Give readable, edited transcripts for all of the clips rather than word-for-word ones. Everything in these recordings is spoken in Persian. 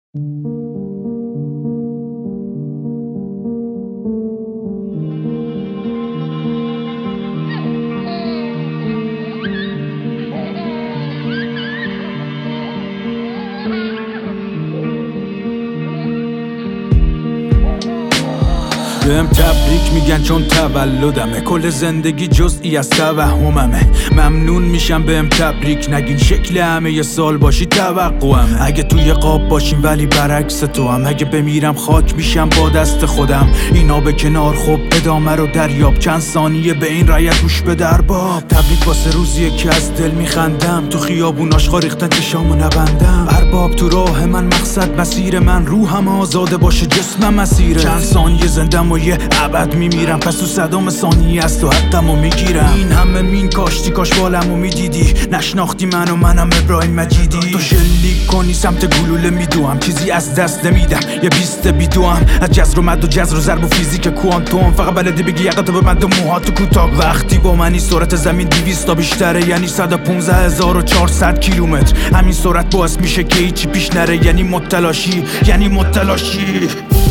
بهم تبریک میگن چون تولدمه، کل زندگی جزئی از توهممه. ممنون میشم بهم تبریک نگین، شکل همه یه سال باشی توقعمه. اگه توی قاب باشیم ولی برعکس تو هم، اگه بمیرم خاک میشم با دست خودم. اینا به کنار، خب ادامه رو دریاب، چند ثانیه به این رایت گوش به درباب. تبریک واسه روزیه که از دل میخندم، تو خیابون آشغا ریختن چشامو نبندم. ارباب تو راه من، مقصد مسیر من، روحم آزاده باشه جسمم مسیره. چند ثانیه زندم و یه ابد میمیرم، پس تو صدام ثانیه از تو حقمو میگیرم. این همه مین کاشتی، کاش بالمو میدیدی، نشناختی منم ابراهیم مجیدی. تو شلیک کنی سمت گلوله میدوام، چیزی از دست نمیدم، یه بیست بیدوام. از جزر و مد و جزر و ضرب و فیزیک کوانتوم، فقط بلدی بگی یقتو به مد و موهاتو کوتاه. وقتی با منی سرعت زمین 200 تا بیشتره، یعنی 115400 کیلومتر. همین سرعت باعث میشه که هیچی پیش نره، یعنی متلاشی، یعنی متلاشی.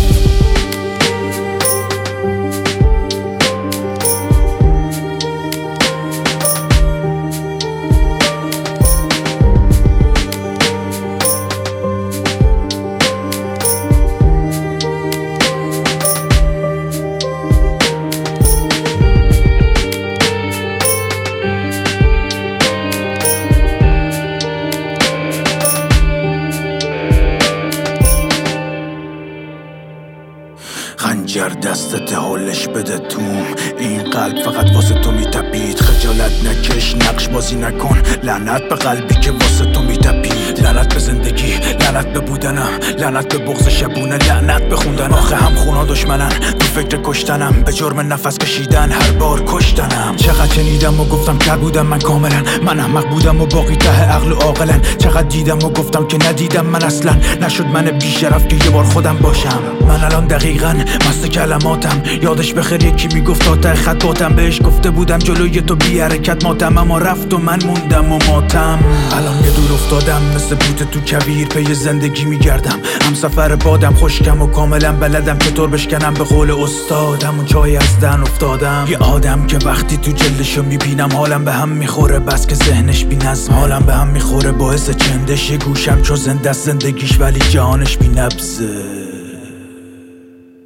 خنجر دستت حالش بده توم، این قلب فقط واسه تو میتپید. خجالت نکش، نقش بازی نکن، لعنت به قلبی که واسه تو میتپید. لعنت به زندگی، لعنت به بودنم، لعنت به بغض شبونه، لعنت به خوندن. آخه هم خونا دشمنن، تو فکر کشتنم، به جرم نفس کشیدن هر بار کشتنم. چقدر شنیدم و گفتم کر بودم من کاملا، من احمق بودم و باقی ته عقل و عاقلن. چقدر دیدم و گفتم که ندیدم من اصلا، نشد من بی‌شرف که یه بار خودم باشم. من الان دقیقاً مست کلماتم، یادش بخیر یکی میگفت تا ته خط باتم. بهش گفته بودم جلوی تو بی حرکت ماتم، اما رفت و من موندم و ماتم. الان یه دور افتادم مثل بوت تو کویر، پی زندگی میگردم، هم سفر بادم، خشکم و کاملا بلدم چطور بشکنم به قول استادم. و جای از دهن افتادم، یه آدم که وقتی تو جلدشو میبینم حالم به هم میخوره، بس که ذهنش بی نظم. حالم به هم میخوره باعث چندش، یه گوشم چو زنده است زندگیش ولی جهانش بی نبضه.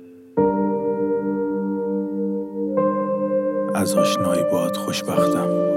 از آشنایی باهات خوشبختم.